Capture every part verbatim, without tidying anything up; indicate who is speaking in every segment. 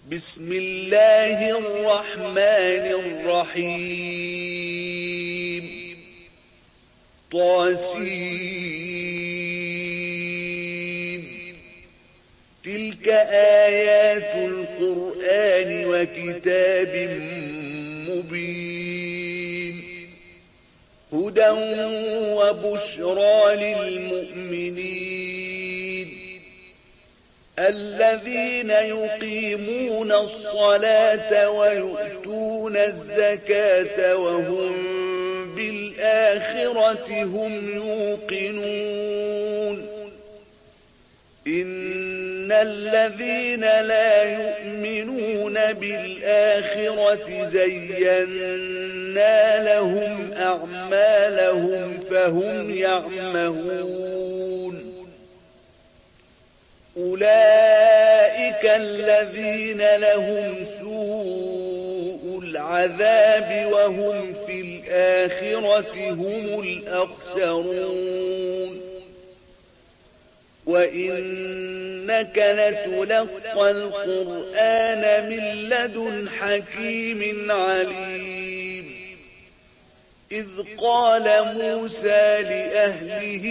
Speaker 1: بسم الله الرحمن الرحيم طاسين تلك آيات القرآن وكتاب مبين هدى وبشرى للمؤمنين الذين يقيمون الصلاة ويؤتون الزكاة وهم بالآخرة هم يوقنون إن الذين لا يؤمنون بالآخرة زينا لهم أعمالهم فهم يعمهون أولئك الذين لهم سوء العذاب وهم في الآخرة هم الأخسرون وإنك لتلقى القرآن من لدن حكيم عليم إذ قال موسى لأهله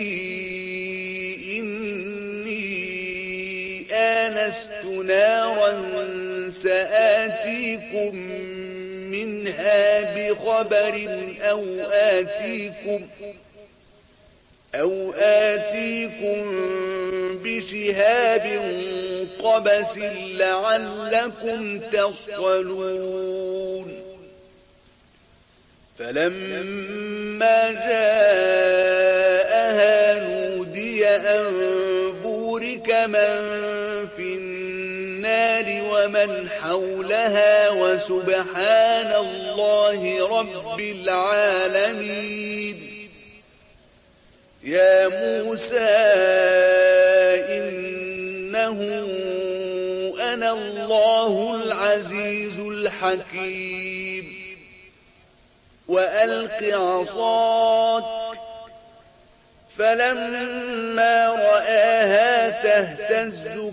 Speaker 1: آنست نارا سآتيكم منها بخبر أو آتيكم أو آتيكم بشهاب قبس لعلكم تصطلون فلما جاءها نودي أن بورك من في النار ومن حولها وسبحان الله رب العالمين يا موسى إنه أنا الله العزيز الحكيم وألق عصاك فلما رآها تهتز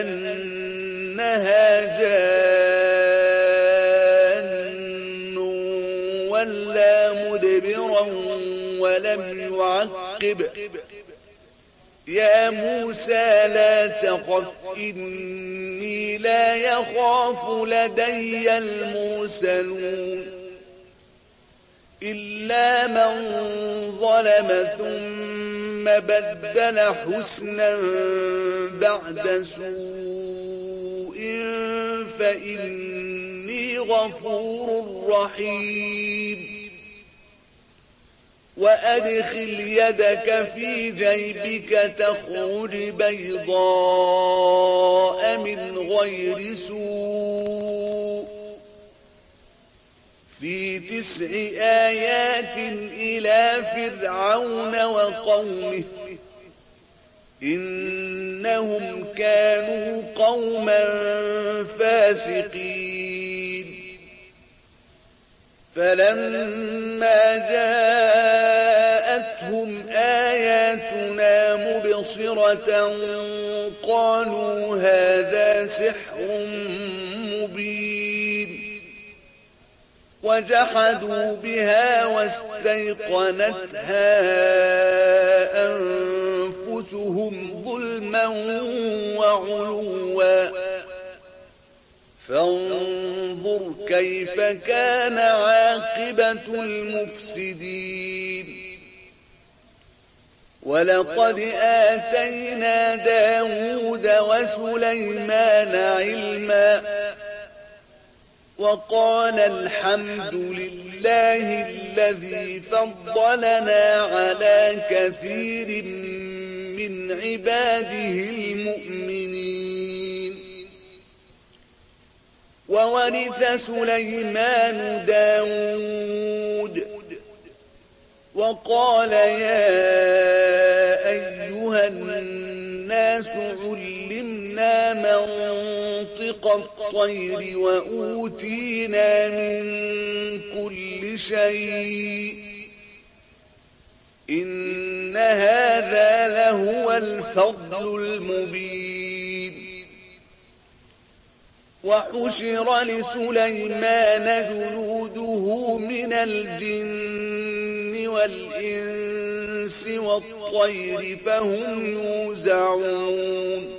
Speaker 1: كأنها جان ولا مدبرا ولم يعقب يا موسى لا تخف إني لا يخاف لدي المرسلون إلا من ظلم ثم بدل حسنا بعد سوء فإني غفور رحيم وأدخل يدك في جيبك تخرج بيضاء من غير سوء في تسع آيات إلى فرعون وقومه إنهم كانوا قوما فاسقين فلما جاءتهم آياتنا مبصرة قالوا هذا سحر مبين وجحدوا بها واستيقنتها أنفسهم ظلما وعلوا فانظر كيف كان عاقبة المفسدين ولقد آتينا داود وسليمان علما وقال الحمد لله الذي فضلنا على كثير من عباده المؤمنين وورث سليمان داود وقال يا أيها الناس علمنا منطق الطير وأوتينا من كل شيء إن هذا لهو الفضل المبين وحشر لسليمان جنوده من الجن والإنس والطير فهم يوزعون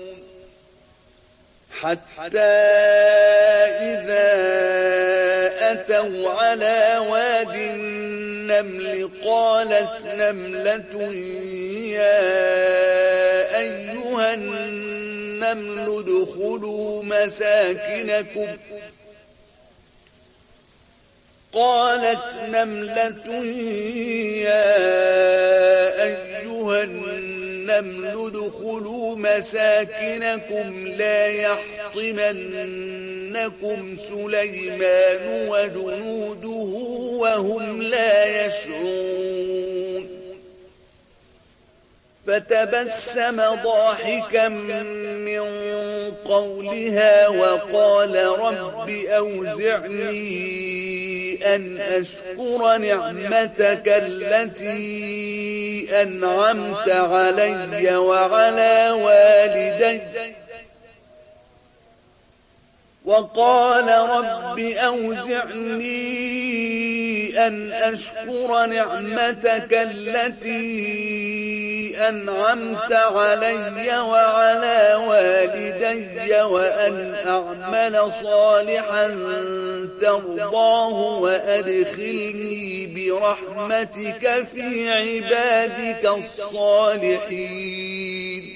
Speaker 1: حتى إذا أتوا على واد النمل قالت نملة يا أيها النمل ادخلوا مساكنكم قالت نملة يا أيها النمل ادخلوا مساكنكم لا يحطمنكم سليمان وجنوده وهم لا يشعرون فتبسم ضاحكا من قولها وقال رب أوزعني أن أشكر نعمتك التي أنعمت علي وعلى والدي وقال رب أوزعني أن أشكر نعمتك التي أنعمت علي وعلى والدي وأن أعمل صالحا ترضاه وأدخلني برحمتك في عبادك الصالحين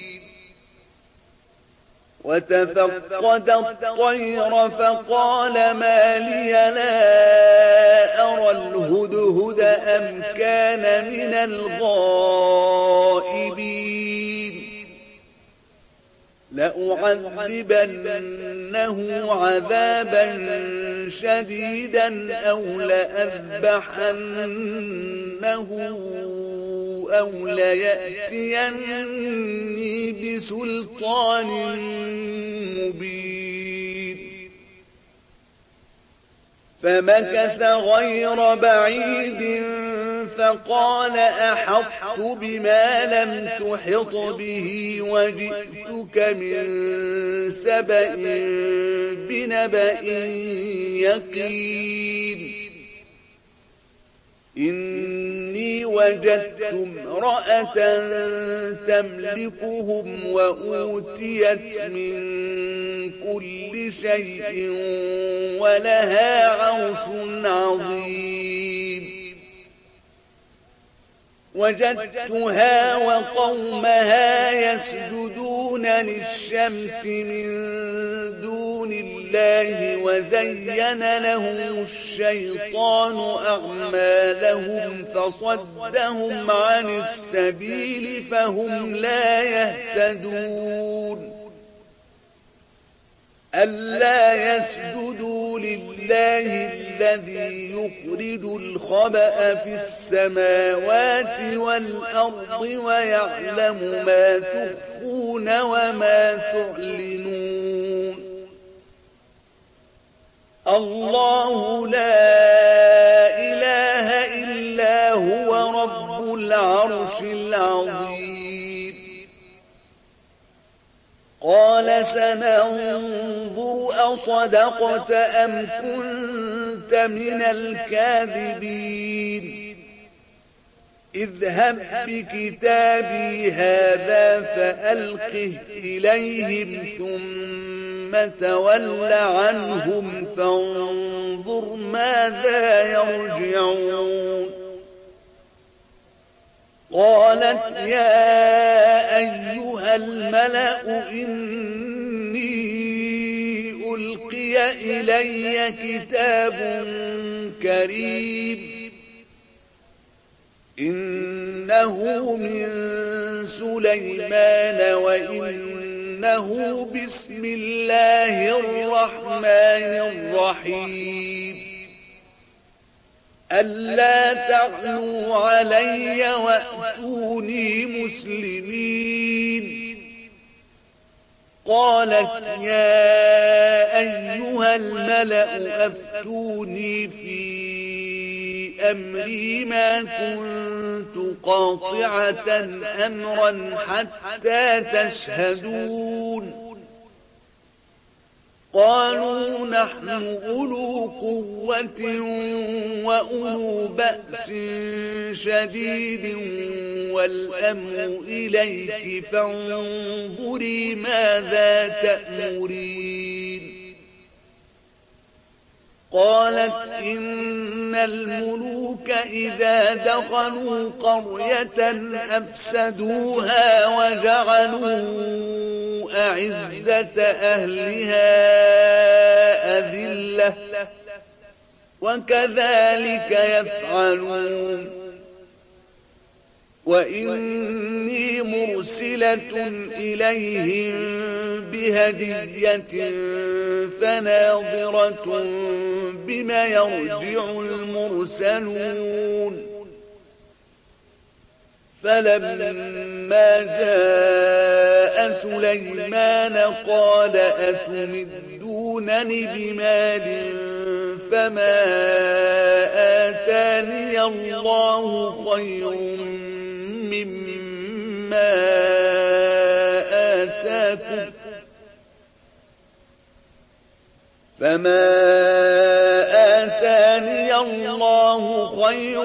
Speaker 1: وتفقد الطير فقال ما لي لا أرى الهدهد أم كان من الغائبين لأعذبنه عذابا شديدا أو لأذبحنه أو ليأتيني بسلطان مبين فمكث غير بعيد فقال أحطت بما لم تحط به وجئتك من سبأ بنبأ يقين إني وجدت امرأة تملكهم وأوتيت من كل شيء ولها عرش عظيم وجدتها وقومها يسجدون للشمس من دون الله وزين لهم الشيطان أعمالهم فصدهم عن السبيل فهم لا يهتدون ألا يسجدوا لله الذي يخرج الخبأ في السماوات والأرض ويعلم ما تخفون وما تعلنون الله لا إله إلا هو رب العرش العظيم قال سننظر أصدقت أم كنت من الكاذبين اذهب بكتابي هذا فألقه إليهم ثم تول عنهم فانظر ماذا يرجعون قالت يا أيها الملأ إني ألقي إلي كتاب كريم إنه من سليمان وإنه بسم الله الرحمن الرحيم ألا تعلوا علي وأتوني مسلمين قالت يا أيها الملأ أفتوني في أمري ما كنت قاطعة أمرا حتى تشهدون قالوا نحن أولو قوة وأولو بأس شديد والأمر إليك فانظري ماذا تأمرين قالت إن الملوك إذا دخلوا قرية أفسدوها وجعلوا أعزة أهلها أذلة وكذلك يفعلون وإني مرسلة إليهم بهدية فناظرة بما يرجع المرسلون فلما جاء سليمان قال أتمدونني بمال فما آتاني الله خير مما آتاكم فما آتاني الله خير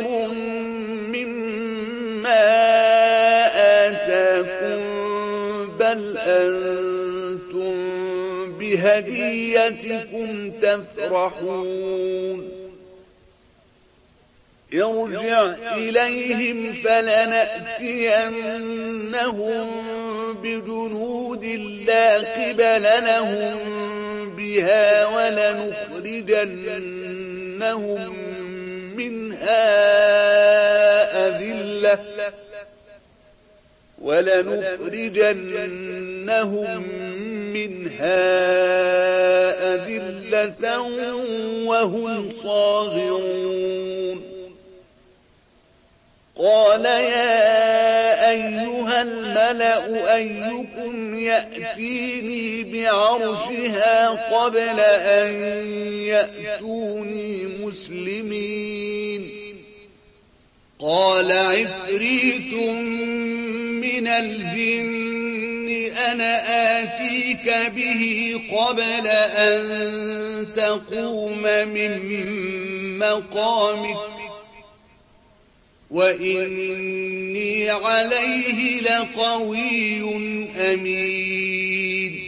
Speaker 1: مما آتاكم بل أنتم بهديتكم تفرحون ارجع إليهم فلنأتينهم بجنود لا قبل لهم بها ولنخرجنهم منها أذلة ولنخرجنهم منها أذلة وهم صاغرون قال يا أيها الملأ أيكم يأتيني بعرشها قبل أن يأتوني مسلمين قال عفريت من الجن أنا آتيك به قبل أن تقوم من مقامك وإني عليه لقوي أمين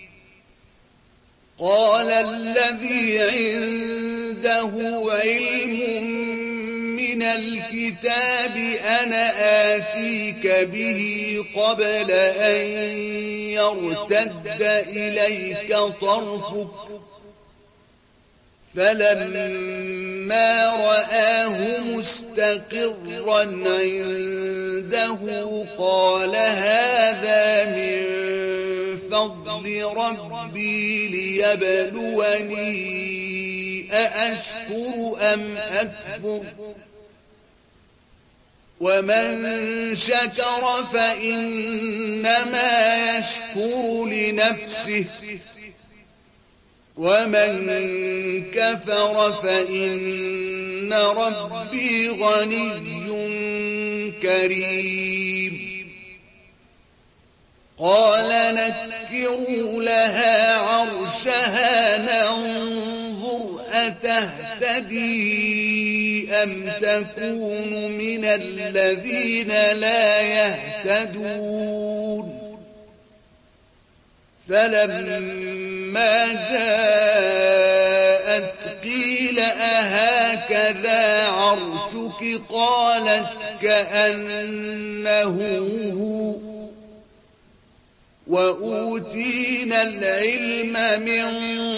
Speaker 1: قال الذي عنده علم من الكتاب أنا آتيك به قبل أن يرتد إليك طرفك فلما رآه مستقرا عنده قال هذا من فضل ربي ليبلوني أأشكر أم أكفر ومن شكر فإنما يشكر لنفسه ومن كفر فإن ربي غني كريم قال نكروا لها عرشها ننظر أتهتدي أم تكون من الذين لا يهتدون فلما جاءت قيل أهكذا عرشك قالت كأنه هو وأوتينا العلم من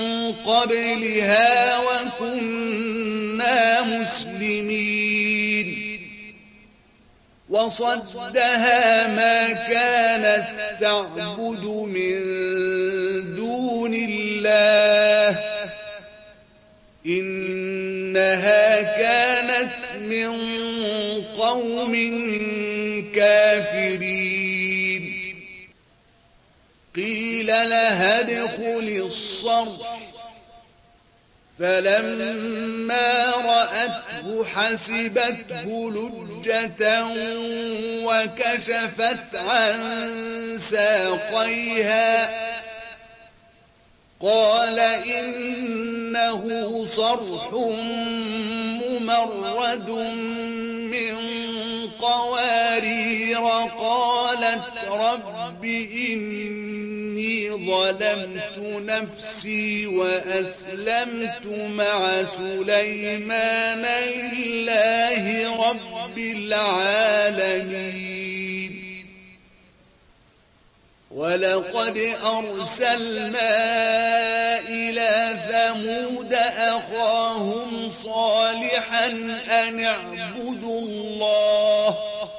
Speaker 1: قبلها وكنا مسلمين وصدها ما كانت تعبد من دون الله إنها كانت من قوم كافرين قيل لها ادخل الصرح فلما رأته حسبته لجة وكشفت عن ساقيها قال إنه صرح ممرد من قوارير قالت رب إني ظلمت نفسي وأسلمت مع سليمان لله رب العالمين ولقد أرسلنا إلى ثمود أخاهم صالحا أن اعبدوا الله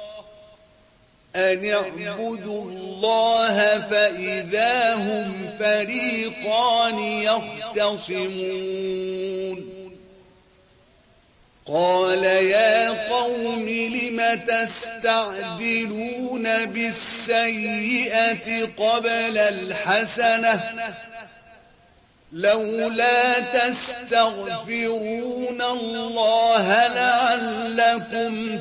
Speaker 1: أن اعبدوا الله فإذا هم فريقان يختصمون قال يا قوم لم تستعجلون بالسيئة قبل الحسنة لولا تستغفرون الله لعلكم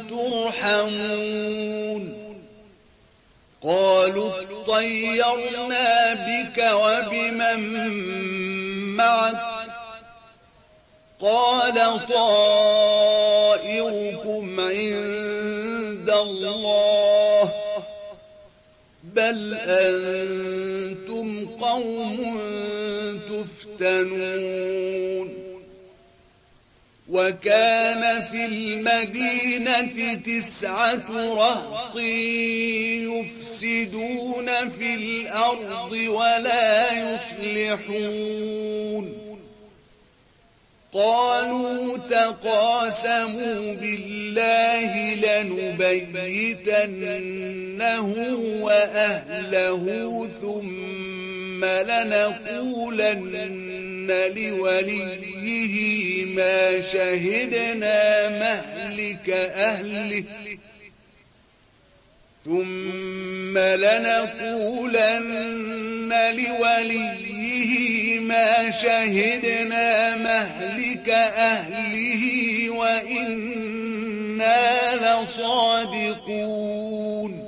Speaker 1: ترحمون قالوا اطيرنا بك وبمن معك قال طائركم عند الله بل أنتم قوم تفتنون وكان في المدينة تسعة رهط يفسدون في الأرض ولا يصلحون قالوا تقاسموا بالله لنبيتنه وأهله ثم لنقولن لوليه ما شهدنا مهلك أهله ثم لنقولن لوليه ما شهدنا مهلك أهله وإنا لصادقون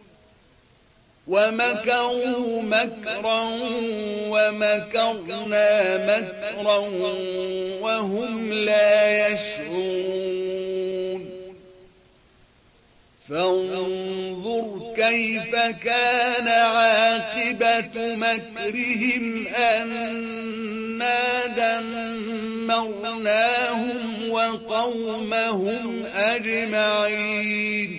Speaker 1: ومكروا مكرا ومكرنا مكرا وهم لا يشعرون فانظر كيف كان عاقبة مكرهم أنا دمرناهم وقومهم أجمعين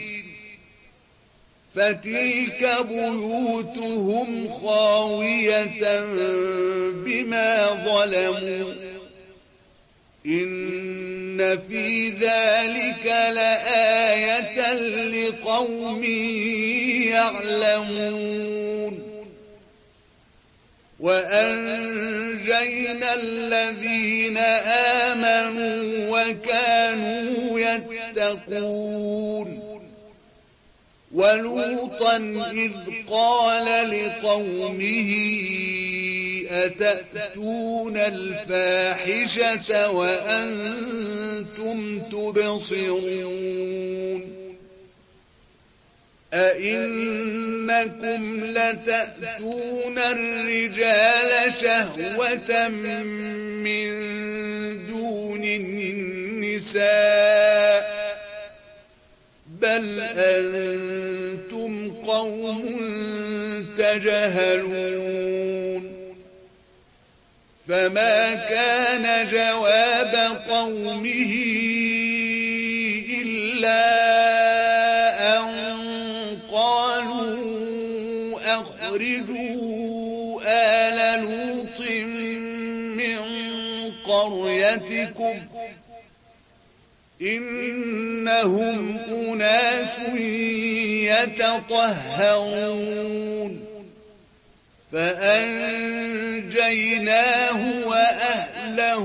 Speaker 1: فتلك بيوتهم خاوية بما ظلموا إن في ذلك لآية لقوم يعلمون وأنجينا الذين آمنوا وكانوا يتقون ولوطا إذ قال لقومه أتأتون الفاحشة وأنتم تبصرون أئنكم لتأتون الرجال شهوة من دون النساء بل أنتم قوم تجهلون فما كان جواب قومه إلا أن قالوا أخرجوا آل لوط من قريتكم إنهم أناس يتطهرون فأنجيناه وأهله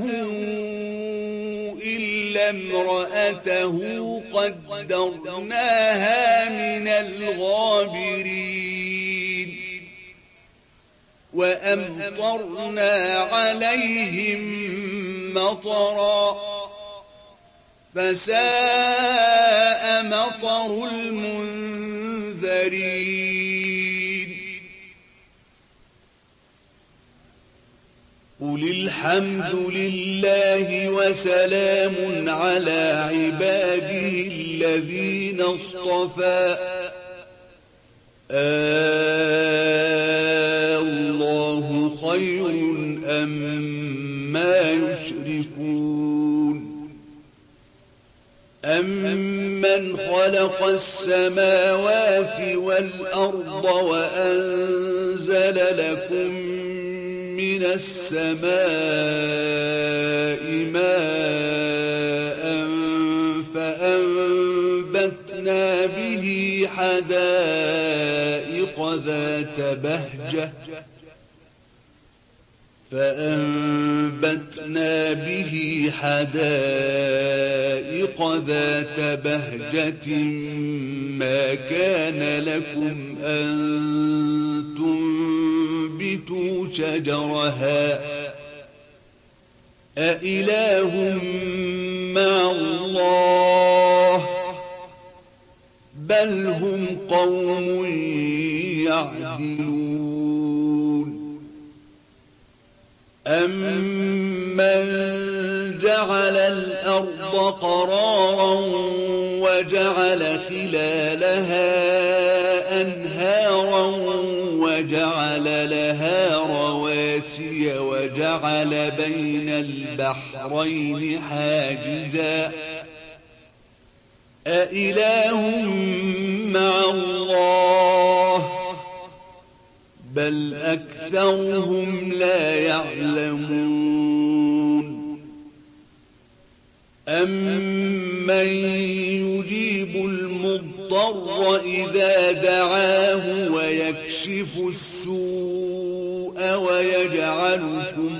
Speaker 1: إلا امرأته قدرناها من الغابرين وأمطرنا عليهم مطرا فساء مطر المنذرين.
Speaker 2: '
Speaker 1: قل الحمد لله وسلام على عباده الذين اصطفى الله خير أما يشركون أمن خلق السماوات والأرض وأنزل لكم من السماء ماء فأنبتنا به حدائق ذات بهجة فأنبتنا به حدائق ذات بهجة ما كان لكم أن تنبتوا شجرها أإله مع الله بل هم قوم يعدلون أمن جعل الأرض قرارا وجعل خلالها أنهارا وجعل لها رواسي وجعل بين البحرين حاجزا أإله مع الله بل أكثرهم لا يعلمون أمن يجيب المضطر إذا دعاه ويكشف السوء ويجعلكم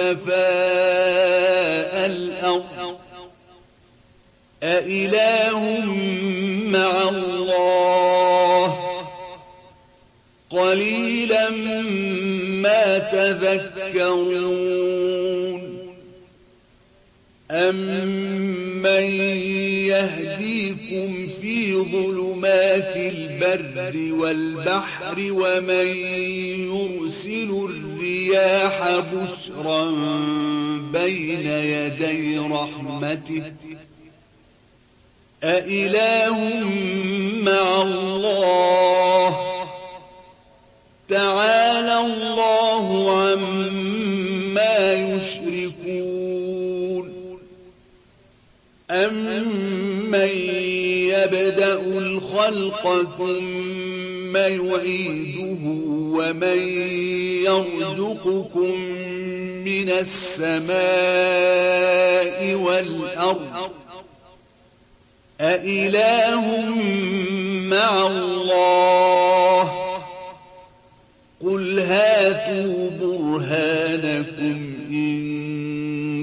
Speaker 1: خلفاء الأرض أإله مع الله قليلا ما تذكرون أمن يهديكم في ظلمات البر والبحر ومن يرسل الرياح بشرا بين يدي رحمته أإله مع الله تعالى الله عما يشركون أمن يبدأ الخلق ثم يعيده ومن يرزقكم من السماء والأرض أإله مع الله قل هاتوا برهانكم إن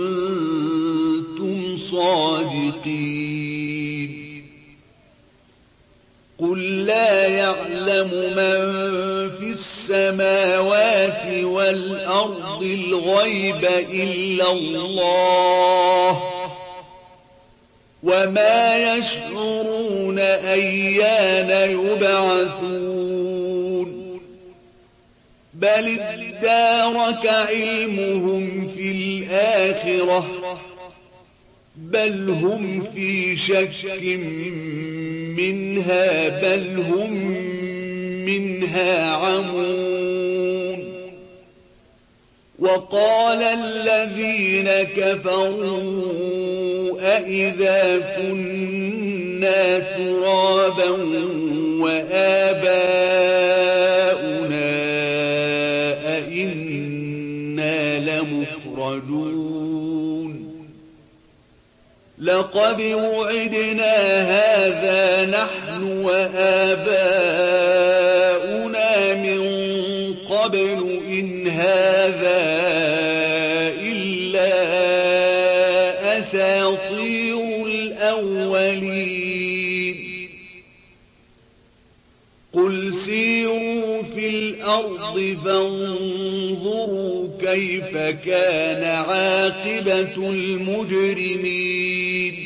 Speaker 1: كنتم صادقين قل لا يعلم من في السماوات والأرض الغيب إلا الله وما يشعرون أيان يبعثون بل ادارك علمهم في الآخرة بل هم في شك منها بل هم منها عمون وقال الذين كفروا أإذا كنا ترابا وآباؤنا أئنا لمخرجون لقد وعدنا هذا نحن وآباؤنا من قبل إن هذا إلا أساطير الأولين قل سيروا في الأرض فانظروا كيف كان عاقبة المجرمين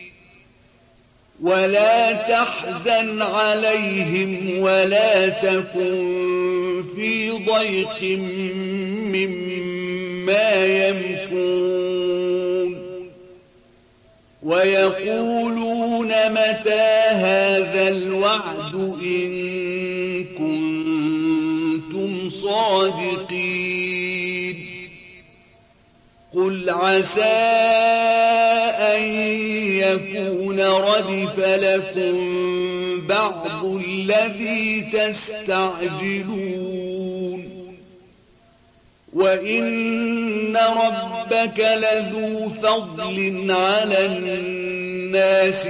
Speaker 1: ولا تحزن عليهم ولا تكن في ضيق مما ما يمكرون ويقولون متى هذا الوعد إن كنتم صادقين قل عسى أن يكون ردف لكم بعض الذي تستعجلون وإن ربك لذو فضل على الناس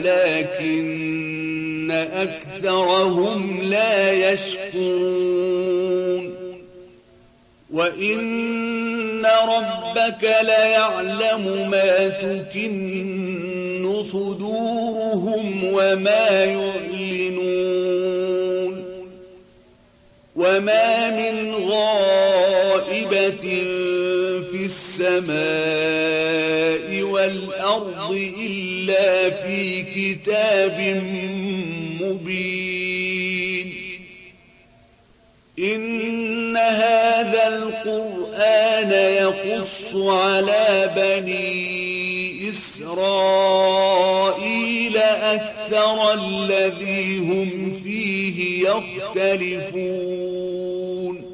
Speaker 1: ولكن أكثرهم لا يشكرون وإن ربك ليعلم ما تكن صدورهم وما يعلنون وما من غائبة في السماء والأرض إلا في كتاب مبين إن هذا القرآن يقص على بني إسرائيل أكثر الذي هم فيه يختلفون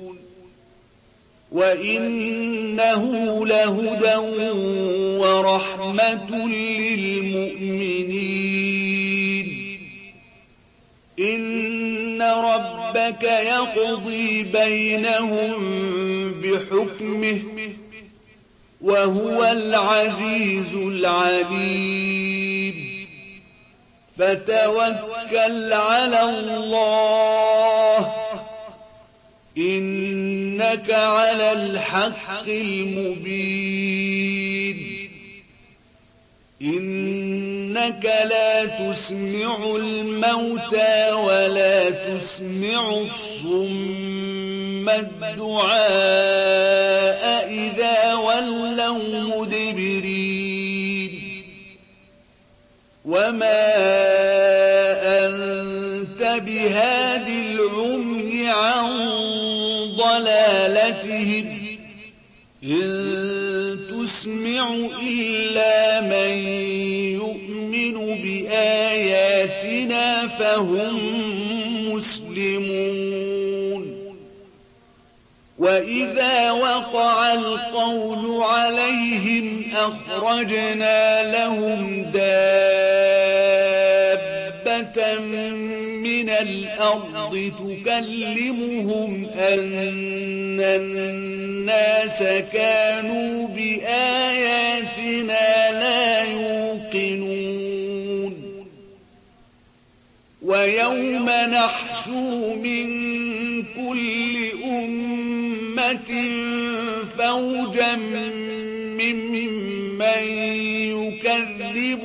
Speaker 1: وإنه لهدى ورحمة للمؤمنين إن ربك يقضي بينهم بحكمه وهو العزيز العليم فتوكل على الله إنك على الحق المبين إنك لا تسمع الموتى ولا تسمع الصم الدعاء إذا ولوا مدبرين وما أنت بهاد العمي عن ضلالتهم إن تسمع إلا من يؤمن بآياتنا فهم مسلمون وإذا وقع القول عليهم أخرجنا لهم دابة من الأرض تكلمهم أن الناس كانوا بآياتنا لا يوقنون ويوم نحشر من كل أمة فوجا ممن يكذب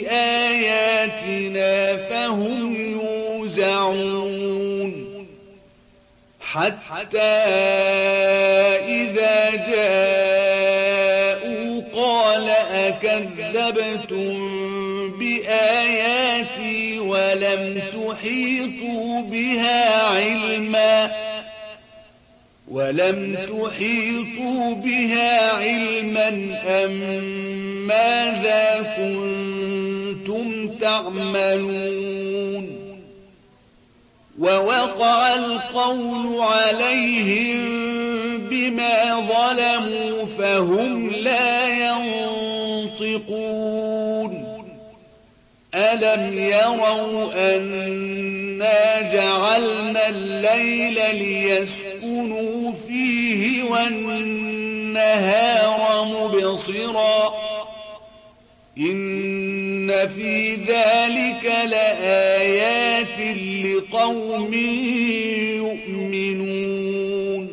Speaker 1: بآياتنا فهم يوزعون حتى إذا جاءوا قال أكذبتم بآياتي ولم تحيطوا بها علما ولم تحيطوا بها علما أم ماذا كنتم تعملون ووقع القول عليهم بما ظلموا فهم لا ينطقون ألم يروا أنا جعلنا الليل ليسكنوا فيه والنهار مبصرا إن في ذلك لآيات لقوم يؤمنون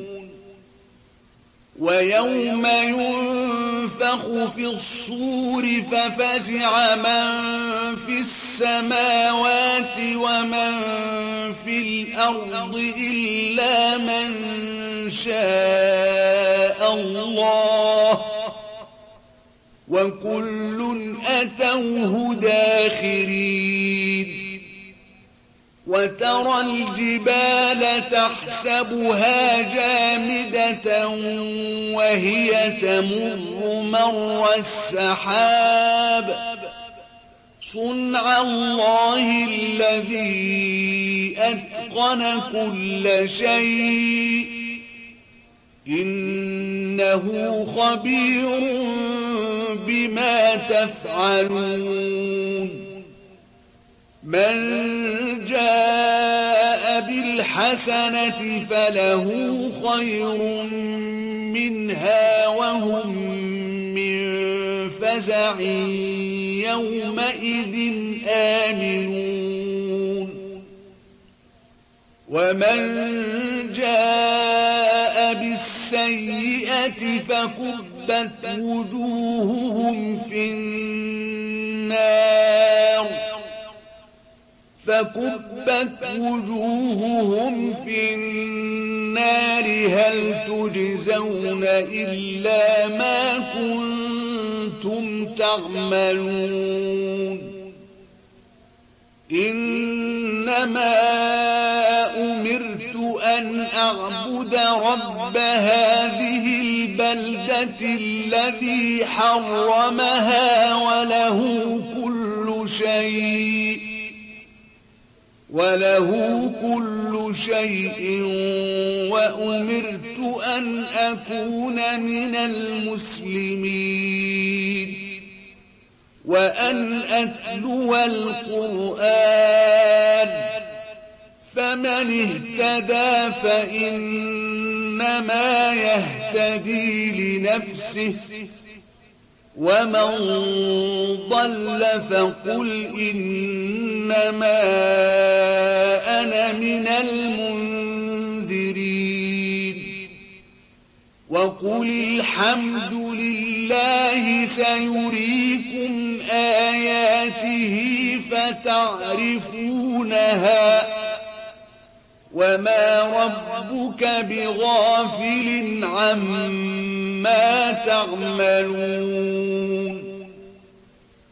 Speaker 1: ويوم ينفخ في الصور ففزع من في السماوات ومن في الأرض إلا من شاء الله وكل أتوه داخرين وترى الجبال تحسبها جامدة وهي تمر مر السحاب صنع الله الذي أتقن كل شيء إنه خبير بما تفعلون من جاء بالحسنة فله خير منها وهم من فزع يومئذ آمنون ومن جاء بالسيئة فكبت وجوههم في النار فكبت وجوههم في النار هل تجزون إلا ما كنتم تعملون إنما أمرت أن أعبد رب هذه البلدة الذي حرمها وله كل شيء وله كل شيء وأمرت أن أكون من المسلمين وأن أتلو القرآن فمن اهتدى فإنما يهتدي لنفسه ومن ضل فقل إنما أنا من المنذرين وقل الحمد لله سيريكم آياته فتعرفونها وما ربك بغافل عما تعملون